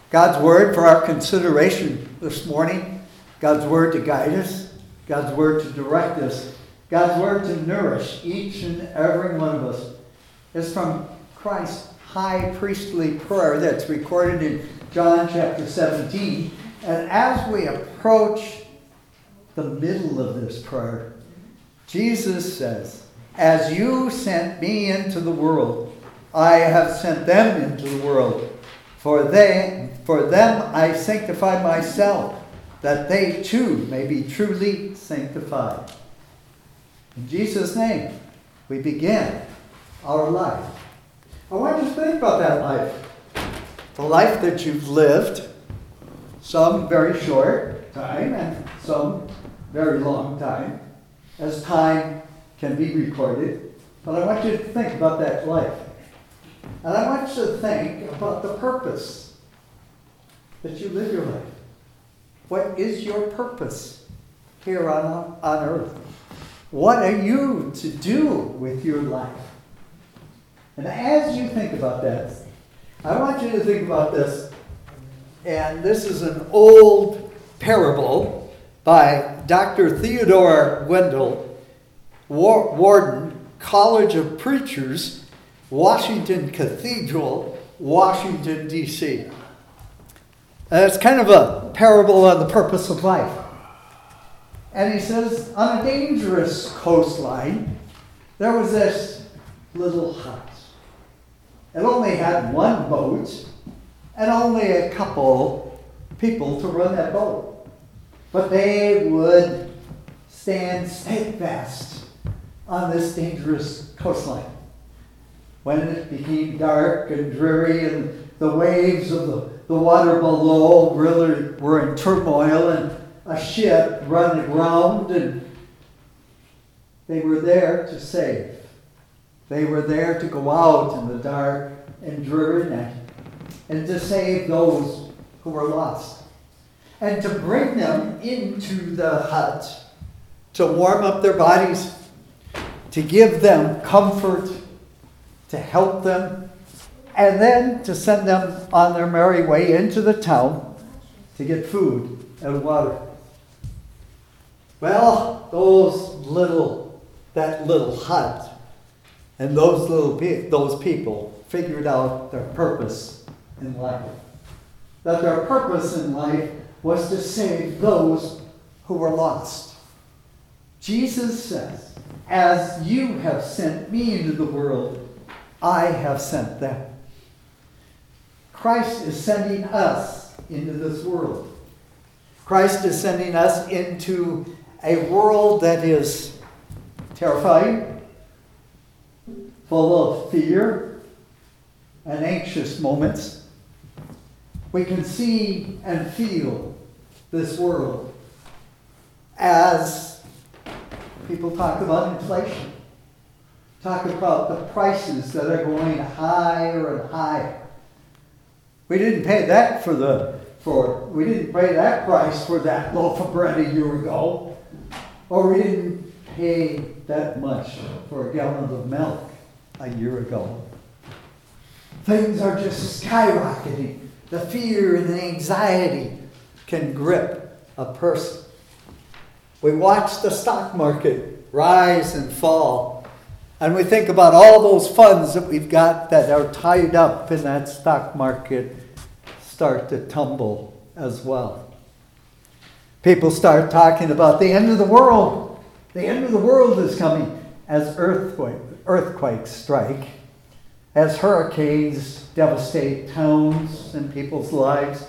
God's Word for our consideration this morning. God's Word to guide us. God's Word to direct us. God's Word to nourish each and every one of us. Is from Christ's high priestly prayer that's recorded in John chapter 17. And as we approach the middle of this prayer, Jesus says, "As you sent me into the world, I have sent them into the world. For them I sanctify myself, that they too may be truly sanctified." In Jesus' name, we begin our life. I want you to think about that life. The life that you've lived, some very short time and some very long time, as time can be recorded. But I want you to think about that life. And I want you to think about the purpose that you live your life. What is your purpose here on earth? What are you to do with your life? And as you think about that, I want you to think about this. And this is an old parable by Dr. Theodore Wendell, Warden, College of Preachers, Washington Cathedral, Washington, D.C. And it's kind of a parable on the purpose of life. And he says, on a dangerous coastline, there was this little hut. It only had one boat and only a couple people to run that boat. But they would stand steadfast on this dangerous coastline. When it became dark and dreary and the waves of the water below really were in turmoil and a ship running aground, and they were there to save. They were there to go out in the dark and dreary night and to save those who were lost and to bring them into the hut to warm up their bodies, to give them comfort, to help them, and then to send them on their merry way into the town to get food and water. Well, that little hut and those people figured out their purpose in life. That their purpose in life was to save those who were lost. Jesus says, "As you have sent me into the world, I have sent them." Christ is sending us into this world. Christ is sending us into a world that is terrifying, full of fear and anxious moments. We can see and feel this world as people talk about inflation, talk about the prices that are going higher and higher. We didn't pay that we didn't pay that price for that loaf of bread a year ago, or we didn't pay that much for a gallon of milk a year ago. Things are just skyrocketing. The fear and the anxiety can grip a person. We watch the stock market rise and fall, and we think about all those funds that we've got that are tied up in that stock market start to tumble as well. People start talking about the end of the world. The end of the world is coming as earthquakes strike, as hurricanes devastate towns and people's lives,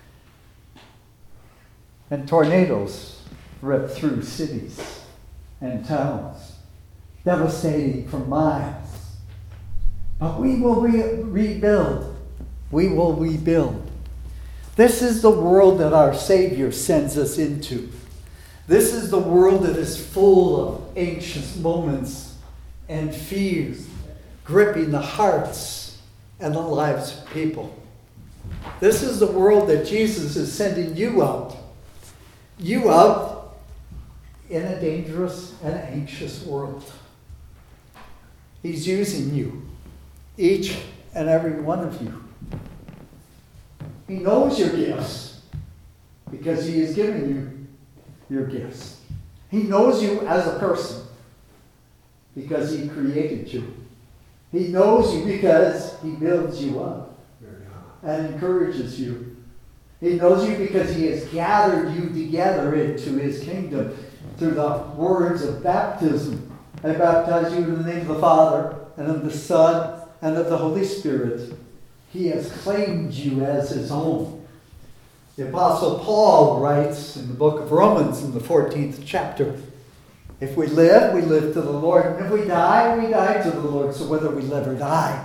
and tornadoes rip through cities and towns, devastating for miles. But we will rebuild. We will rebuild. This is the world that our Savior sends us into. This is the world that is full of anxious moments and fears, gripping the hearts and the lives of people. This is the world that Jesus is sending you out. You out in a dangerous and anxious world. He's using you, each and every one of you. He knows your gifts because He has given you your gifts. He knows you as a person because He created you. He knows you because He builds you up and encourages you. He knows you because He has gathered you together into His kingdom through the words of baptism. I baptize you in the name of the Father, and of the Son, and of the Holy Spirit. He has claimed you as His own. The Apostle Paul writes in the book of Romans in the 14th chapter, if we live to the Lord. And if we die to the Lord. So whether we live or die,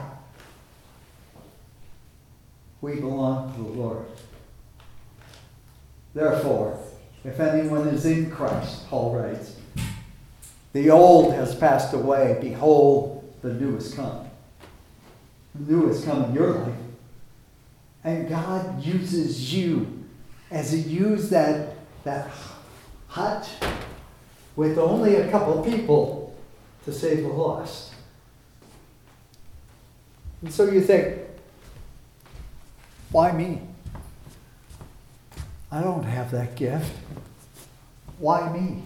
we belong to the Lord. Therefore, if anyone is in Christ, Paul writes, the old has passed away. Behold, the new has come. The new has come in your life. And God uses you as He used that hut with only a couple people to save the lost. And so you think, why me? I don't have that gift. Why me?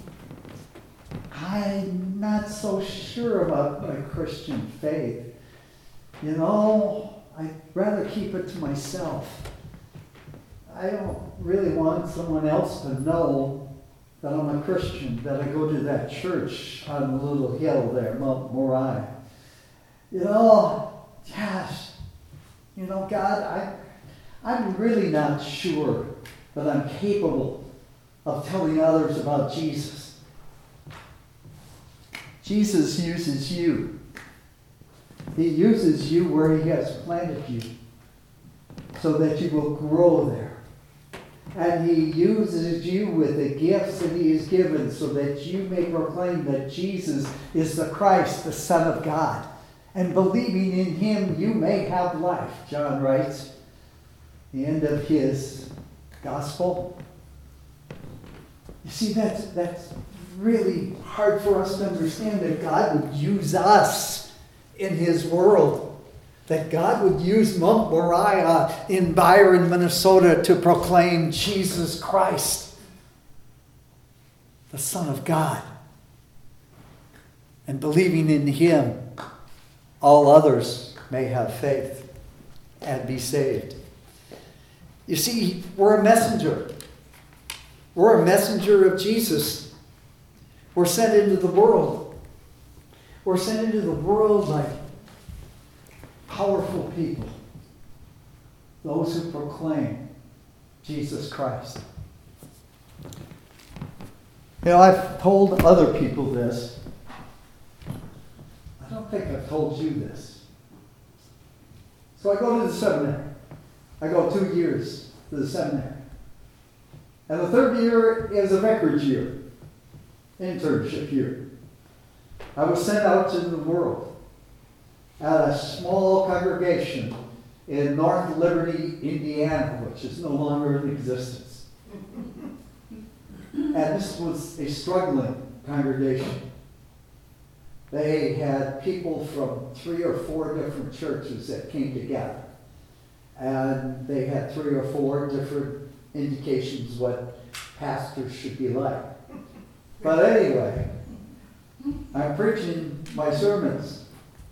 I'm not so sure about my Christian faith. You know, I'd rather keep it to myself. I don't really want someone else to know that I'm a Christian, that I go to that church on the little hill there, Mount Moriah. You know, gosh, you know, God, I'm really not sure that I'm capable of telling others about Jesus. Jesus uses you. He uses you where He has planted you so that you will grow there. And He uses you with the gifts that He has given so that you may proclaim that Jesus is the Christ, the Son of God. And believing in Him, you may have life. John writes, the end of his gospel. You see, that's really hard for us to understand, that God would use us in His world. That God would use Mount Moriah in Byron, Minnesota to proclaim Jesus Christ, the Son of God. And believing in Him, all others may have faith and be saved. You see, we're a messenger. We're a messenger of Jesus. We're sent into the world. We're sent into the world like powerful people. Those who proclaim Jesus Christ. You know, I've told other people this. I don't think I've told you this. So I go to the seminary. I go 2 years to the seminary. And the third year is a vicarage year, internship year. I was sent out into the world at a small congregation in North Liberty, Indiana, which is no longer in existence. And this was a struggling congregation. They had people from 3 or 4 different churches that came together. And they had 3 or 4 different indications what pastors should be like. But anyway, I'm preaching my sermons.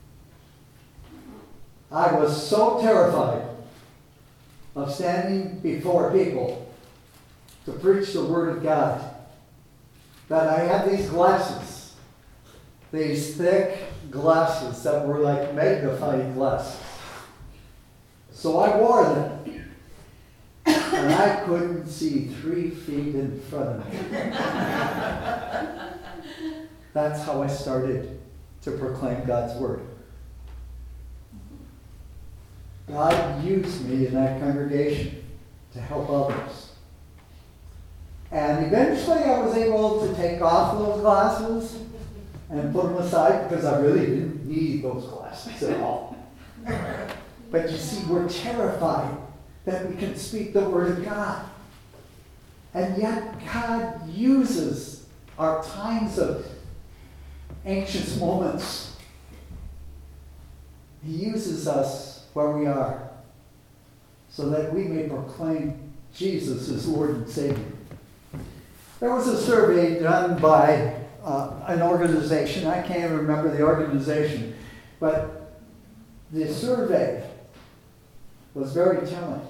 I was so terrified of standing before people to preach the Word of God that I had these glasses, these thick glasses that were like magnifying glasses. So I wore them, and I couldn't see 3 feet in front of me. That's how I started to proclaim God's Word. God used me in that congregation to help others. And eventually I was able to take off those glasses and put them aside because I really didn't need those glasses at all. But you see, we're terrified that we can speak the Word of God. And yet God uses our times of anxious moments. He uses us where we are so that we may proclaim Jesus as Lord and Savior. There was a survey done by an organization. I can't even remember the organization, but the survey was very telling.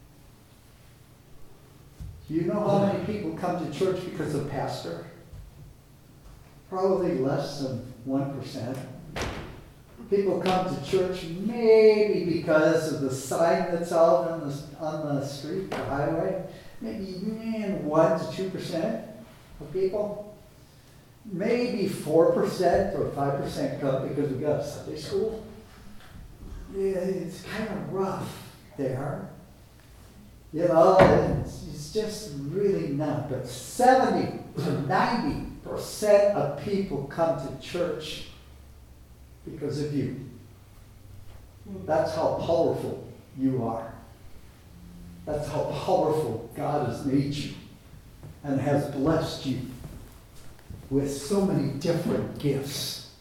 Do you know how many people come to church because of pastor? Probably less than 1%. People come to church maybe because of the sign that's out on the street, the highway. Maybe 1 to 2% of people. Maybe 4% or 5% come because we got Sunday school. Yeah, it's kind of rough there. You know, it's just really not. But 70 to 90% of people come to church because of you. That's how powerful you are. That's how powerful God has made you and has blessed you with so many different gifts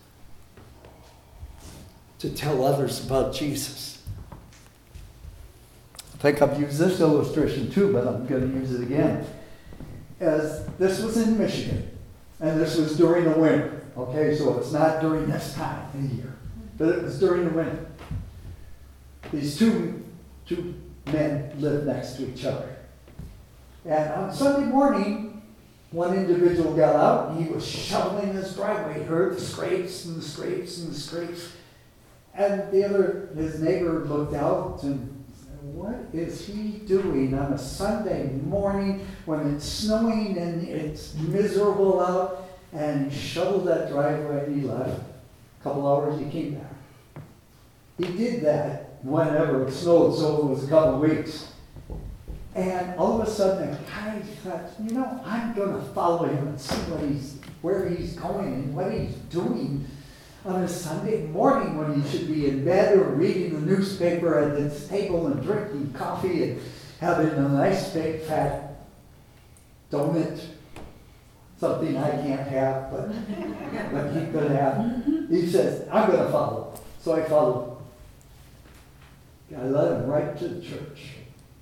to tell others about Jesus. I think I've used this illustration too, but I'm going to use it again. As this was in Michigan, and this was during the winter. Okay, so it's not during this time of the year, but it was during the winter. These two men lived next to each other. And on Sunday morning, one individual got out and he was shoveling his driveway. He heard the scrapes and the scrapes and the scrapes. And his neighbor looked out and said, what is he doing on a Sunday morning when it's snowing and it's miserable out? And he shoveled that driveway and he left. A couple hours he came back. He did that whenever it snowed, so it was a couple of weeks. And all of a sudden I thought, I'm going to follow him and see where he's going and what he's doing on a Sunday morning when he should be in bed or reading the newspaper at his table and drinking coffee and having a nice big fat donut. Something I can't have, but he could have. He says, I'm going to follow. So I followed. I led him right to the church.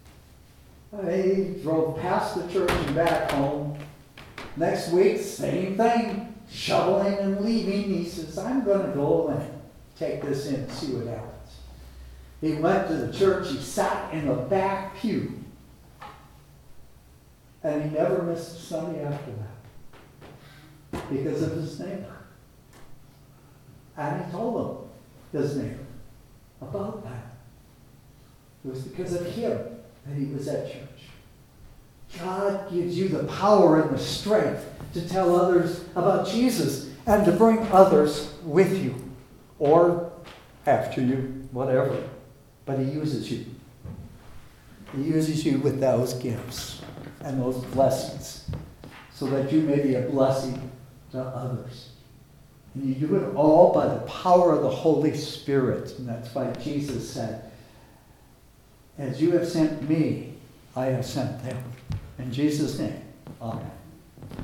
I drove past the church and back home. Next week, same thing. Shoveling and leaving. He says, I'm going to go and take this in and see what happens. He went to the church. He sat in the back pew. And he never missed a Sunday after that. Because of his neighbor. And he told his neighbor about that. It was because of him that he was at church. God gives you the power and the strength to tell others about Jesus and to bring others with you or after you, whatever. But he uses you. He uses you with those gifts and those blessings so that you may be a blessing to others. And you do it all by the power of the Holy Spirit. And that's why Jesus said, as you have sent me, I have sent them. In Jesus' name, amen.